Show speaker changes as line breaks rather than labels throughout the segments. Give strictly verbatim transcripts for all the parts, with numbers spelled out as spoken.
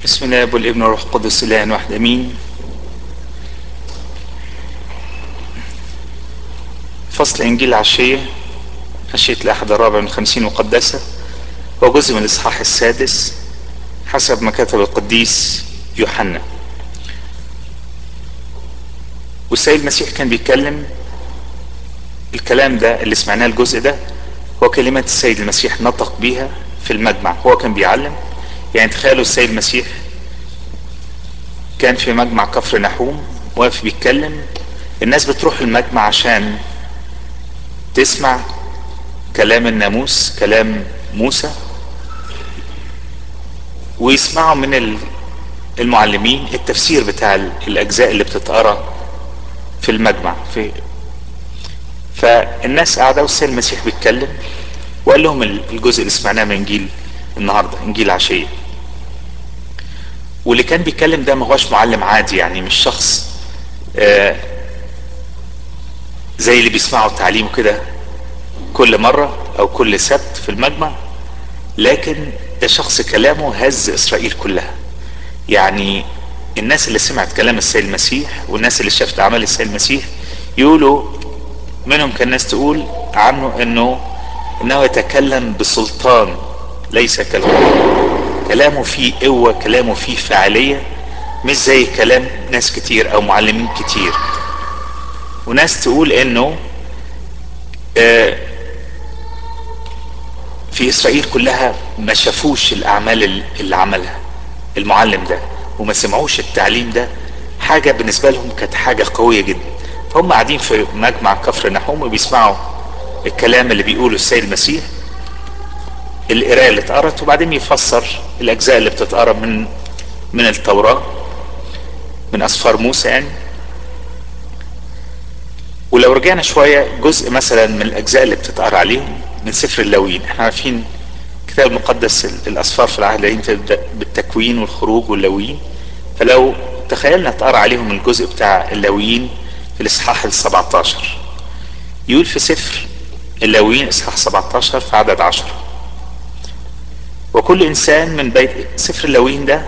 بسم الله والابن والروح القدس اله واحد امين. فصل انجيل العشيه، عشيه الاحد الرابع من خمسين مقدسه، هو جزء من الاصحاح السادس حسب ما كتب القديس يوحنا. والسيد المسيح كان بيتكلم، الكلام ده اللي سمعناه الجزء ده هو كلمات السيد المسيح نطق بيها في المجمع. هو كان بيعلم، يعني تخيلوا السيد المسيح كان في مجمع كفر نحوم واقف بيتكلم، الناس بتروح المجمع عشان تسمع كلام الناموس، كلام موسى، ويسمعوا من المعلمين التفسير بتاع الاجزاء اللي بتتقرا في المجمع. في فالناس قاعده والسيد المسيح بيتكلم وقال لهم الجزء اللي سمعناه من انجيل النهارده، انجيل عشيه. واللي كان بيتكلم ده ما هوش معلم عادي، يعني مش شخص آه زي اللي بيسمعوا تعليمه كده كل مره او كل سبت في المجمع، لكن ده شخص كلامه هز اسرائيل كلها. يعني الناس اللي سمعت كلام السيد المسيح والناس اللي شافت اعمال السيد المسيح يقولوا، منهم كان ناس تقول عنه انه انه يتكلم بسلطان ليس كالغير، كلامه فيه قوة، كلامه فيه فاعلية، مش زي كلام ناس كتير او معلمين كتير. وناس تقول انه آه في اسرائيل كلها ما شافوش الاعمال اللي عملها المعلم ده وما سمعوش التعليم ده، حاجة بالنسبة لهم كانت حاجة قوية جدا. فهم قاعدين في مجمع كفر نحوم وبيسمعوا الكلام اللي بيقوله السيد المسيح، القراءة اللي اتقرت، وبعدين يفسر الاجزاء اللي بتتقرا من من التوراة، من اسفار موسى يعني. ولو رجعنا شوية جزء مثلا من الاجزاء اللي بتتقرا عليهم من سفر اللاويين، احنا عارفين الكتاب المقدس الاسفار في العهد القديم تبدا بالتكوين والخروج واللاويين، فلو تخيلنا اتقرا عليهم الجزء بتاع اللاويين في الاصحاح السبعتاشر، يقول في سفر اللاويين اصحاح سبعتاشر في عدد عشرة: وكل انسان من بيت. سفر اللاويين ده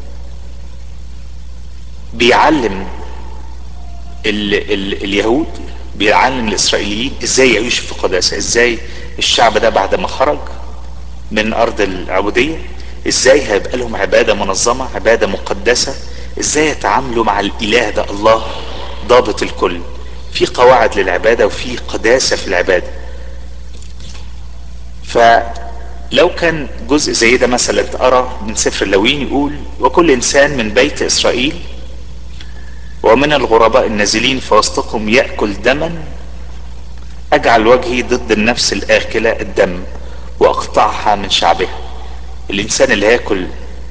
بيعلم ال ال اليهود، بيعلم الاسرائيليين ازاي يعيشوا في قداسه، ازاي الشعب ده بعد ما خرج من ارض العبوديه ازاي هيبقى لهم عباده منظمه، عباده مقدسه، ازاي يتعاملوا مع الاله ده، الله ضابط الكل، في قواعد للعباده وفي قداسه في العباده. فلو كان جزء زي ده مثلا اتقرا من سفر اللاويين يقول: وكل انسان من بيت اسرائيل ومن الغرباء النازلين في وسطكم ياكل دما، اجعل وجهي ضد النفس الاكله الدم واقطعها من شعبها. الانسان اللي هياكل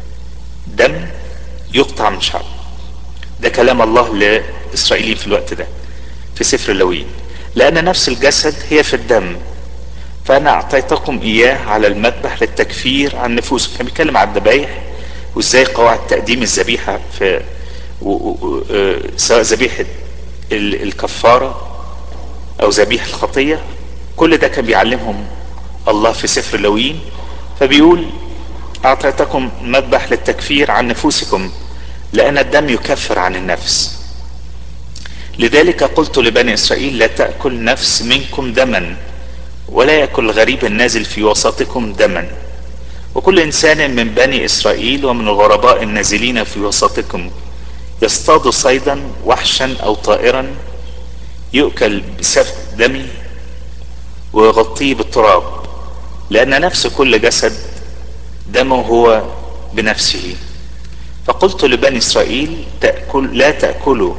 دم يقطع من شعبه. ده كلام الله لاسرائيليين في الوقت ده في سفر اللاويين: لان نفس الجسد هي في الدم، فانا اعطيتكم اياه على المذبح للتكفير عن نفوسكم. كان بيتكلم عن الذبايح وازاي قواعد تقديم الذبيحه في و... و... سواء ذبيحه الكفاره او ذبيحه الخطيه، كل ده كان بيعلمهم الله في سفر اللاويين. فبيقول: اعطيتكم مذبح للتكفير عن نفوسكم لان الدم يكفر عن النفس، لذلك قلت لبني اسرائيل: لا تأكل نفس منكم دما، ولا يأكل غريب النازل في وسطكم دما. وكل انسان من بني اسرائيل ومن الغرباء النازلين في وسطكم يصطاد صيدا وحشا او طائرا يؤكل بسفك دمي ويغطيه بالتراب، لان نفس كل جسد دمه هو بنفسه. فقلت لبني اسرائيل: تأكل لا تأكلوا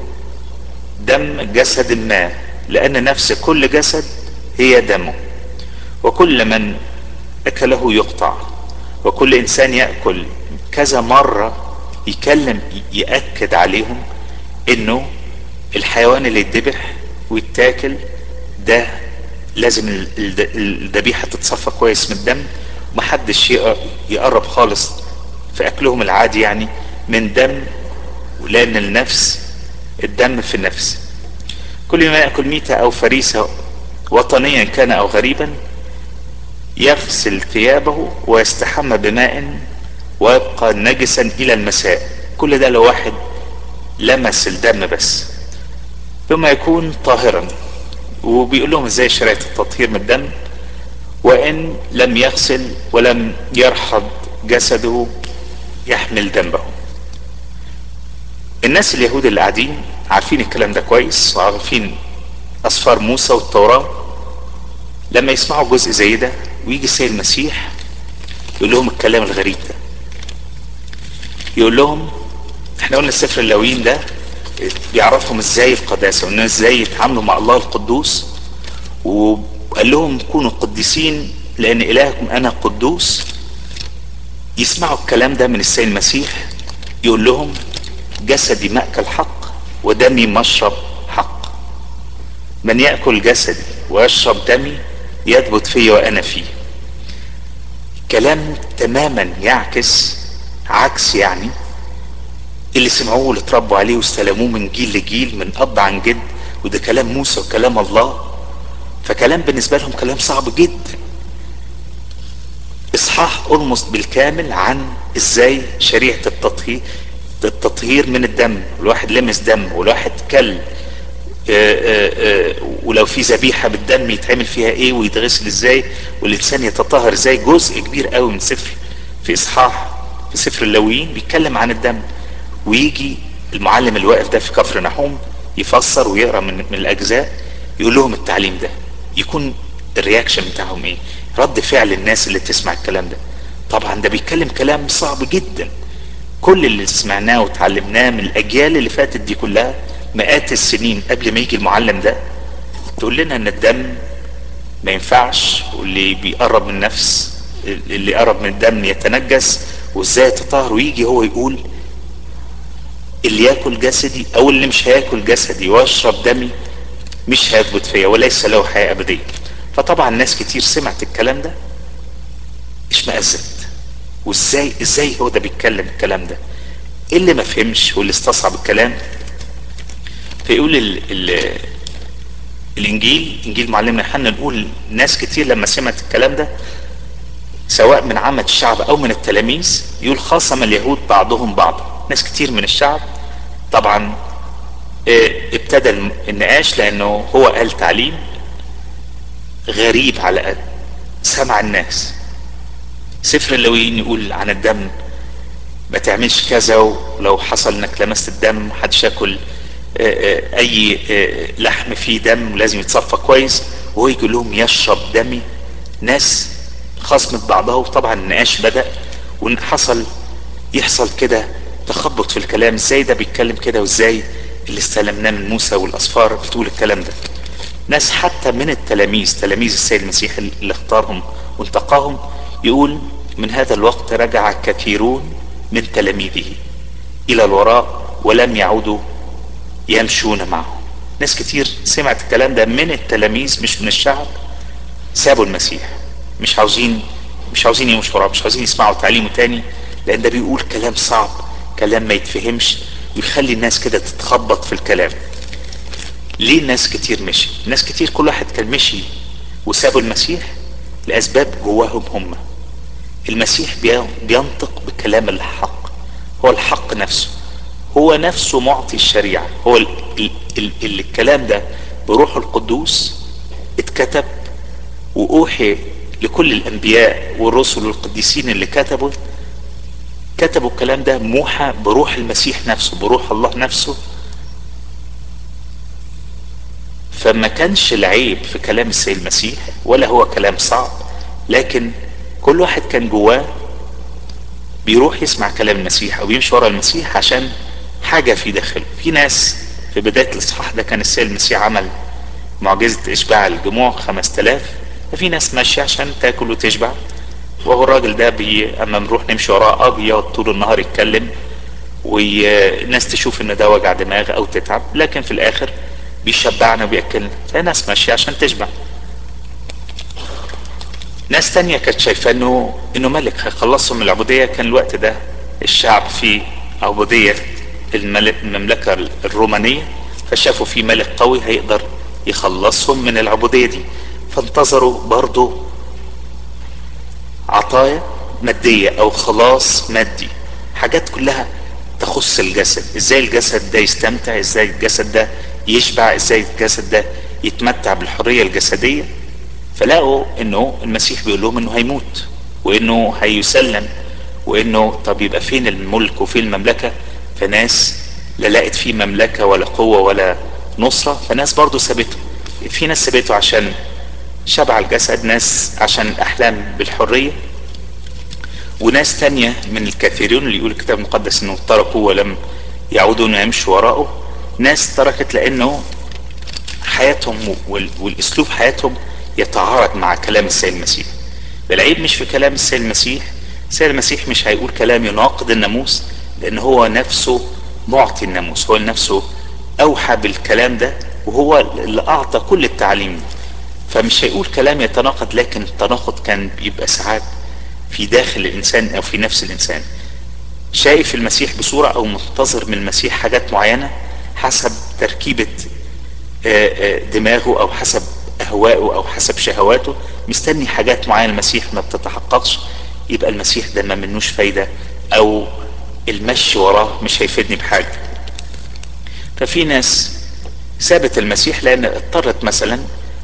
دم جسد ما، لان نفس كل جسد هي دمه، وكل من اكله يقطع. وكل انسان يأكل. كذا مرة يكلم يأكد عليهم انه الحيوان اللي يتذبح ويتاكل ده لازم الذبيحة تتصفى كويس من الدم، ومحدش يقرب خالص في اكلهم العادي يعني من دم، لان النفس الدم في النفس. كل ما يأكل ميتة او فريسة وطنيا كان او غريبا يغسل ثيابه ويستحمى بماء ويبقى نجسا الى المساء. كل ده لو واحد لمس الدم بس، ثم يكون طاهرا. وبيقول لهم ازاي شريعة التطهير من الدم: وان لم يغسل ولم يرحض جسده يحمل دمه. الناس اليهود اللي قاعدين عارفين الكلام ده كويس، وعارفين اسفار موسى والتوراة. لما يسمعوا جزء زي ده ويجي السيد المسيح يقول لهم الكلام الغريب ده، يقول لهم احنا قلنا سفر اللاويين ده بيعرفهم ازاي القداسة وان ازاي يتعاملوا مع الله القدوس، وقال لهم كونوا قديسين لان الهكم انا قدوس. يسمعوا الكلام ده من السيد المسيح يقول لهم جسدي مأكل حق ودمي مشرب حق، من يأكل جسدي ويشرب دمي يثبت فيه وانا فيه. كلام تماما يعكس عكس يعني اللي سمعوه واللي اتربوا عليه واستلموه من جيل لجيل من اب عن جد، وده كلام موسى وكلام الله. فكلام بالنسبة لهم كلام صعب جدا. اصحاح اولموست بالكامل عن ازاي شريعة التطهير التطهير من الدم، الواحد لمس دم والواحد كل آآ آآ ولو في ذبيحة بالدم يتعمل فيها ايه ويتغسل ازاي والانسان يتطهر ازاي. جزء كبير قوي من سفر في اصحاح في سفر اللاويين بيتكلم عن الدم. ويجي المعلم اللي واقف ده في كفر نحوم يفسر ويقرا من, من الاجزاء، يقول لهم التعليم ده. يكون الرياكشن بتاعهم ايه؟ رد فعل الناس اللي تسمع الكلام ده. طبعا ده بيتكلم كلام صعب جدا. كل اللي سمعناه وتعلمناه من الاجيال اللي فاتت دي كلها مئات السنين قبل ما يجي المعلم ده تقول لنا ان الدم ما ينفعش، واللي بيقرب من نفس اللي يقرب من الدم يتنجس، وازاي يتطهر. ويجي هو يقول اللي ياكل جسدي او اللي مش هياكل جسدي ويشرب دمي مش هيثبت فيا وليس له حياة ابدية. فطبعا ناس كتير سمعت الكلام ده اشمئزت، وازاي ازاي هو ده بيتكلم الكلام ده. اللي ما فهمش واللي استصعب الكلام فيقول ال ال الانجيل انجيل معلمنا يوحنا، نقول ناس كتير لما سمعت الكلام ده سواء من عامة الشعب او من التلاميذ، يقول خاصم اليهود بعضهم بعضا. ناس كتير من الشعب طبعا اه ابتدى النقاش لانه هو قال تعليم غريب على سمع الناس. سفر اللاويين يقول عن الدم ما تعملش كذا، ولو حصل انك لمست الدم محدش ياكل اي لحم فيه دم لازم يتصفى كويس. وهو يقول لهم يشرب دمي. ناس خصمت بعضها، وطبعا النقاش بدأ وحصل يحصل كده تخبط في الكلام. ازاي ده بيتكلم كده وازاي اللي استلمناه من موسى والاسفار بتقول الكلام ده. ناس حتى من التلاميذ تلاميذ السيد المسيح اللي اختارهم وانتقاهم يقول من هذا الوقت رجع كثيرون من تلاميذه الى الوراء ولم يعودوا يمشون معه. ناس كتير سمعت الكلام ده من التلاميذ مش من الشعب، سابوا المسيح، مش عاوزين مش عاوزين يمشوا وراه، مش عاوزين يسمعوا تعليمه تاني، لان ده بيقول كلام صعب، كلام ما يتفهمش، ويخلي الناس كده تتخبط في الكلام. ليه ناس كتير مشي؟ ناس كتير كل واحد كان مشي وسابوا المسيح لاسباب جواهم هم. المسيح بينطق بكلام الحق، هو الحق نفسه، هو نفسه معطي الشريعة. هو ال ال ال ال الكلام ده بروح القدوس اتكتب واوحي لكل الانبياء والرسل والقديسين اللي كتبوا كتبوا الكلام ده موحى بروح المسيح نفسه، بروح الله نفسه. فما كانش العيب في كلام السيد المسيح ولا هو كلام صعب، لكن كل واحد كان جواه بيروح يسمع كلام المسيح او بيمشي ورا المسيح عشان حاجة في داخله. في ناس في بداية الاصحاح ده كان السيد المسيح عمل معجزة اشباع الجموع خمس تلاف، ففي ناس ماشية عشان تاكل وتشبع، وهو الراجل ده بي اما نروح نمشي وراه اه بيقعد طول النهار يتكلم والناس تشوف ان ده وجع دماغ او تتعب، لكن في الاخر بيشبعنا وبيأكلنا. فناس ماشية عشان تشبع. ناس تانية كانت شايفة انه انه ملك هيخلصهم من العبودية. كان الوقت ده الشعب في عبودية المملكة الرومانية، فشافوا في ملك قوي هيقدر يخلصهم من العبودية دي، فانتظروا برضو عطايا مادية او خلاص مادي، حاجات كلها تخص الجسد. ازاي الجسد ده يستمتع، ازاي الجسد ده يشبع، ازاي الجسد ده يتمتع بالحرية الجسدية. فلاقوا انه المسيح بيقول لهم انه هيموت وانه هيسلم، وانه طب يبقى فين الملك وفين المملكة؟ فناس لا لقت فيه مملكة ولا قوة ولا نصرة، فناس برضو سابته. في ناس سابته عشان شبع الجسد، ناس عشان الاحلام بالحرية، وناس تانية من الكثيرين اللي يقول الكتاب المقدس انه تركوا ولم يعودوا انه يمشوا وراءه. ناس تركت لانه حياتهم والاسلوب حياتهم يتعارض مع كلام السيد المسيح. العيب مش في كلام السيد المسيح. السيد المسيح مش هيقول كلام يناقض الناموس، لان هو نفسه معطي الناموس، هو نفسه اوحى بالكلام ده، وهو اللي اعطى كل التعليم. فمش هيقول كلام يتناقض، لكن التناقض كان بيبقى ساعات في داخل الانسان او في نفس الانسان. شايف المسيح بصورة او منتظر من المسيح حاجات معينة حسب تركيبة دماغه او حسب اهوائه او حسب شهواته، مستني حاجات معينة المسيح ما بتتحققش، يبقى المسيح ده ما منوش فايدة، او المشي وراه مش هيفيدني بحاجة. ففي ناس سابت المسيح لان اضطرت مثلا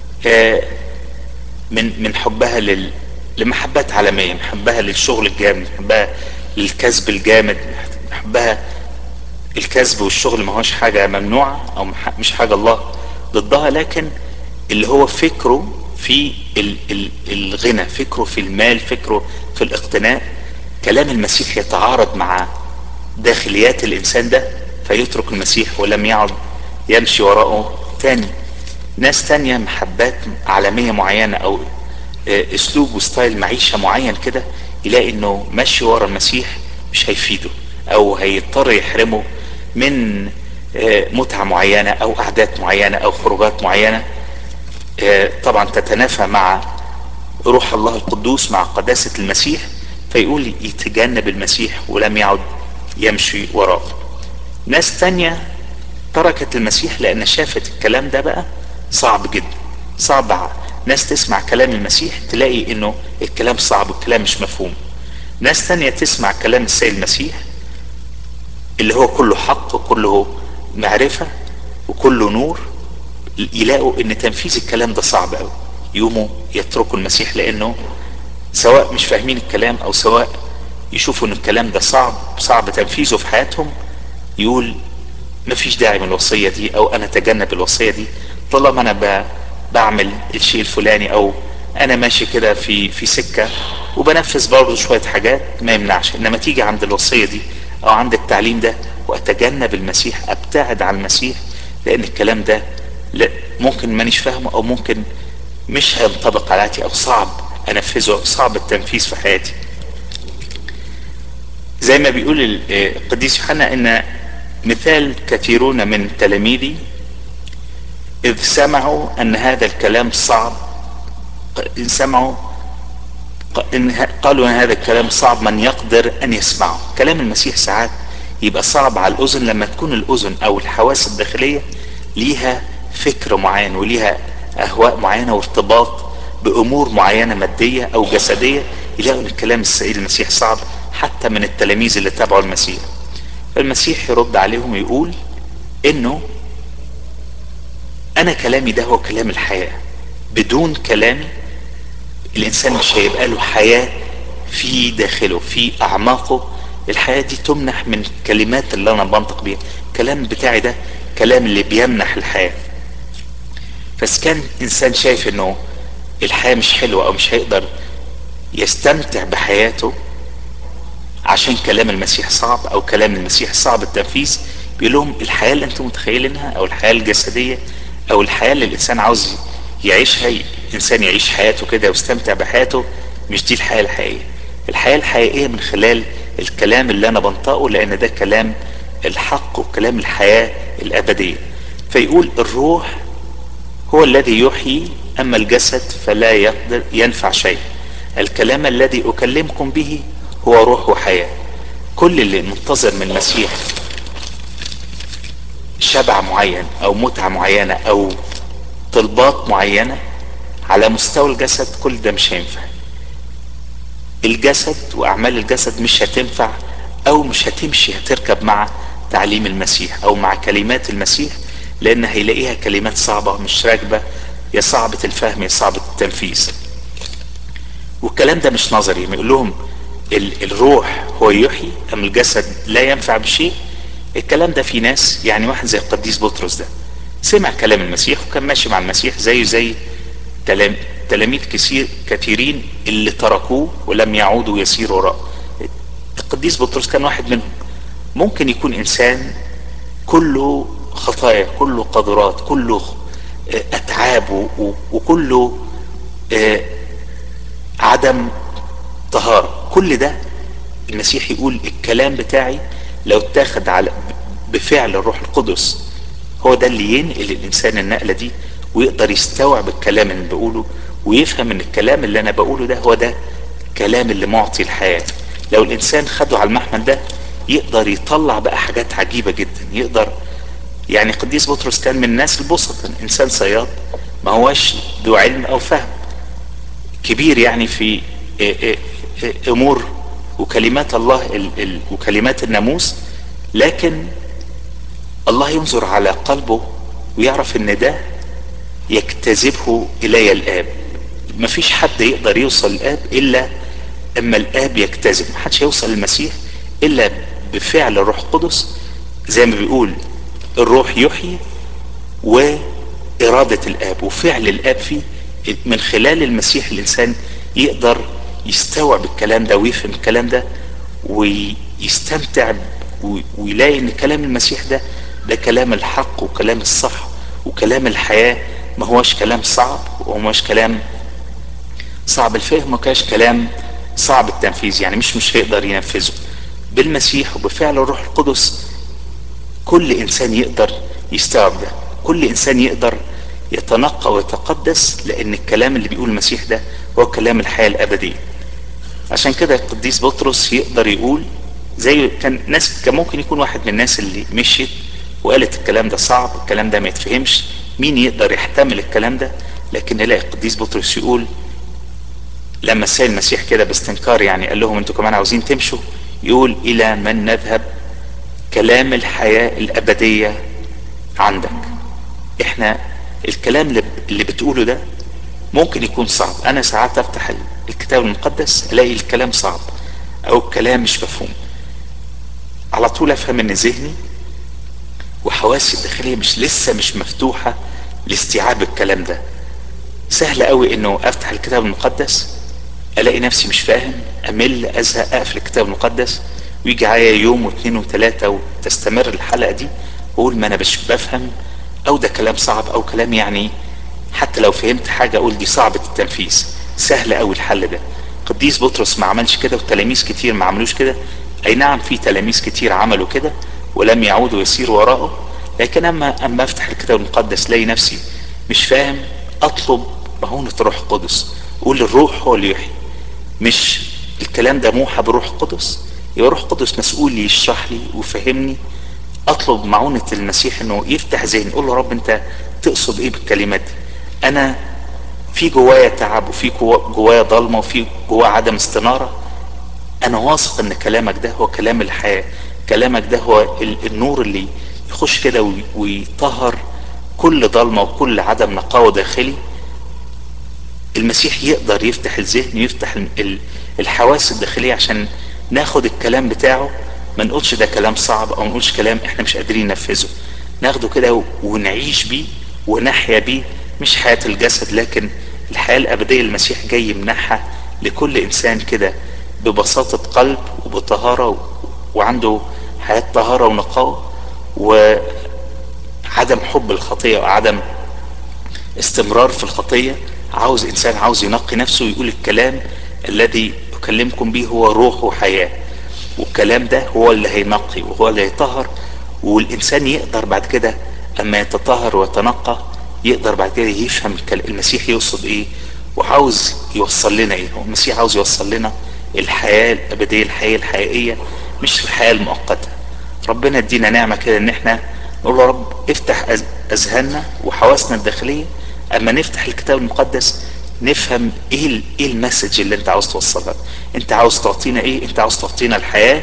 من من حبها لل لمحبات عالمية، محبها للشغل الجامد، محبها للكسب الجامد، محبها الكسب والشغل ما هوش حاجة ممنوعة او مش حاجة الله ضدها، لكن اللي هو فكره في الغنى، فكره في المال، فكره في الاقتناء. كلام المسيح يتعارض مع داخليات الانسان ده، فيترك المسيح ولم يعد يمشي وراءه تاني. ناس تانية محبات عالمية معينة او اسلوب وستايل معيشة معين كده، يلاقي انه ماشي ورا المسيح مش هيفيده، او هيضطر يحرمه من متعة معينة او قعدات معينة او خروجات معينة طبعا تتنافى مع روح الله القدوس، مع قداسة المسيح، فيقول يتجنب المسيح ولم يعد يمشي وراه. ناس تانية تركت المسيح لان شافت الكلام ده بقى صعب جدا، صعب. ناس تسمع كلام المسيح تلاقي انه الكلام صعب، الكلام مش مفهوم. ناس تانية تسمع كلام السيد المسيح اللي هو كله حق وكله معرفة وكله نور، يلاقوا ان تنفيذ الكلام ده صعب قوي، يقوموا يتركوا المسيح، لانه سواء مش فاهمين الكلام او سواء يشوفوا ان الكلام ده صعب صعب تنفيذه في حياتهم، يقول مفيش داعي من الوصية دي، او انا اتجنب الوصية دي طالما انا بعمل الشيء الفلاني، او انا ماشي كده في في سكة وبنفذ برضه شوية حاجات ما يمنعش. انما تيجي عند الوصية دي او عند التعليم ده واتجنب المسيح، ابتعد عن المسيح، لان الكلام ده لا ممكن مانيش فاهمه، او ممكن مش هينطبق على حياتي، او صعب انفذه، صعب التنفيذ في حياتي. زي ما بيقول القديس يوحنا ان مثال كثيرون من تلاميذي اذ سمعوا ان هذا الكلام صعب، إن سمعوا إن قالوا ان هذا الكلام صعب من يقدر ان يسمعه. كلام المسيح ساعات يبقى صعب على الاذن لما تكون الاذن او الحواس الداخلية ليها فكر معين وليها اهواء معينة وارتباط بامور معينة مادية او جسدية، يلاقوا ان الكلام السيد المسيح صعب حتى من التلاميذ اللي تابعوا المسيح. فالمسيح يرد عليهم ويقول انه انا كلامي ده هو كلام الحياة، بدون كلامي الانسان مش هيبقى له حياة في داخله في اعماقه. الحياة دي تمنح من الكلمات اللي انا بنطق بيها، الكلام بتاعي ده كلام اللي بيمنح الحياة. فسكان انسان شايف انه الحياة مش حلوة او مش هيقدر يستمتع بحياته عشان كلام المسيح صعب او كلام المسيح صعب التنفيذ، بيقول لهم الحياة اللي انتم متخيلينها او الحياة الجسدية او الحياة اللي الانسان عاوز يعيشها، انسان يعيش حياته كده ويستمتع بحياته، مش دي الحياة الحقيقية. الحياة الحقيقية من خلال الكلام اللي انا بنطقه، لان ده كلام الحق وكلام الحياة الابدية. فيقول الروح هو الذي يحيي، اما الجسد فلا يقدر ينفع شيء. الكلام الذي اكلمكم به هو روح وحياة. كل اللي منتظر من المسيح شبع معين او متعة معينة او طلبات معينة على مستوى الجسد، كل ده مش هينفع. الجسد واعمال الجسد مش هتنفع او مش هتمشي، هتركب مع تعليم المسيح او مع كلمات المسيح، لان هيلاقيها كلمات صعبة مش راكبة، يا صعبة الفهم يا صعبة التنفيذ. والكلام ده مش نظري، يقول لهم الروح هو يحيي ام الجسد لا ينفع بشيء. الكلام ده في ناس، يعني واحد زي القديس بطرس ده سمع كلام المسيح وكان ماشي مع المسيح زيه زي تلاميذ كثير كثيرين اللي تركوه ولم يعودوا يسيروا وراء. القديس بطرس كان واحد منهم. ممكن يكون انسان كله خطايا، كله قدرات، كله اتعاب، وكله عدم طهارة. كل ده المسيح يقول الكلام بتاعي لو اتاخد على بفعل الروح القدس هو ده اللي ينقل الانسان النقلة دي، ويقدر يستوعب الكلام اللي بقوله ويفهم ان الكلام اللي انا بقوله ده هو ده الكلام اللي معطي الحياة. لو الانسان خده على المحمل ده يقدر يطلع بقى حاجات عجيبة جدا. يقدر يعني قديس بطرس كان من الناس البسطة، انسان صياد ما هواش ذو علم او فهم كبير يعني في امور وكلمات الله ال ال وكلمات الناموس، لكن الله ينظر على قلبه ويعرف ان ده يجتذبه الي الاب. مفيش حد يقدر يوصل الاب الا اما الاب يجتذب. محدش هيوصل للمسيح الا بفعل الروح القدس، زي ما بيقول الروح يحيي وارادة الاب وفعل الاب فيه. من خلال المسيح الانسان يقدر يستوعب الكلام ده ويفهم الكلام ده ويستمتع ويلاقي ان كلام المسيح ده ده كلام الحق وكلام الصح وكلام الحياة. ما هوش كلام صعب وما هوش كلام صعب الفهم، ما كاش كلام صعب التنفيذ، يعني مش مش هيقدر ينفذه. بالمسيح وبفعل الروح القدس كل انسان يقدر يستوعب ده، كل انسان يقدر يتنقى ويتقدس، لان الكلام اللي بيقول المسيح ده هو كلام الحياة الابدية. عشان كده القديس بطرس يقدر يقول زي كان ناس، كان ممكن يكون واحد من الناس اللي مشيت وقالت الكلام ده صعب، الكلام ده ما يتفهمش، مين يقدر يحتمل الكلام ده. لكن نلاقي القديس بطرس يقول لما السيد المسيح كده باستنكار يعني قال لهم انتوا كمان عاوزين تمشوا، يقول الى من نذهب؟ كلام الحياة الابدية عندك. احنا الكلام اللي بتقوله ده ممكن يكون صعب. انا ساعات افتح الكتاب المقدس الاقي الكلام صعب او الكلام مش مفهوم، على طول افهم ان ذهني وحواسي الداخلية مش لسه مش مفتوحة لاستيعاب الكلام ده. سهل قوي انه افتح الكتاب المقدس الاقي نفسي مش فاهم، امل، ازهق، اقفل الكتاب المقدس، ويجي عليا يوم واثنين وثلاثة وتستمر الحلقة دي واقول ما انا مش بفهم، او ده كلام صعب، او كلام يعني حتى لو فهمت حاجة اقول دي صعبة التنفيذ. سهل قوي الحل ده. قديس بطرس ما عملش كده وتلاميذ كتير ما عملوش كده. اي نعم في تلاميذ كتير عملوا كده ولم يعودوا يسيروا وراءه، لكن اما اما افتح الكتاب المقدس لاقي نفسي مش فاهم، اطلب مهونة الروح القدس، اقول الروح هو اللي يحيي. مش الكلام ده موحى بالروح القدس، يبقى الروح القدس مسؤول يشرح لي ويفهمني. اطلب معونة المسيح انه يفتح ذهني، اقول له رب انت تقصد ايه بالكلمات دي؟ انا في جوايا تعب وفي جوايا ضلمة وفي جوايا عدم استنارة. انا واثق ان كلامك ده هو كلام الحياة، كلامك ده هو النور اللي يخش كده ويطهر كل ضلمة وكل عدم نقاوة داخلي. المسيح يقدر يفتح الذهن ويفتح الحواس الداخلية عشان ناخد الكلام بتاعه، ما نقولش ده كلام صعب او ما نقولش كلام احنا مش قادرين ننفذه، ناخده كده ونعيش بيه ونحيا بيه. مش حياة الجسد لكن الحياة الابدية المسيح جاي يمنحها لكل انسان كده ببساطة قلب وبطهارة وعنده حياة طهارة ونقاوة وعدم حب الخطية وعدم استمرار في الخطية. عاوز انسان عاوز ينقي نفسه ويقول الكلام الذي اكلمكم به هو روح وحياة، والكلام ده هو اللي هينقي وهو اللي هيطهر. والانسان يقدر بعد كده اما يتطهر ويتنقى يقدر بعد كده يفهم المسيح يقصد ايه وعاوز يوصل لنا ايه. المسيح عاوز يوصل لنا الحياة الابدية، الحياة الحقيقية، مش الحياة المؤقتة. ربنا ادينا نعمة كده ان احنا نقول له رب افتح اذهاننا وحواسنا الداخلية اما نفتح الكتاب المقدس نفهم ايه ايه المسج اللي انت عاوز توصلها، انت عاوز تعطينا ايه؟ انت عاوز تعطينا الحياة،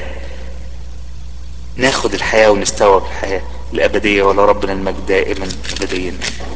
ناخد الحياة ونستوعب الحياة الابدية، ولا ربنا المجد دائما ابديا.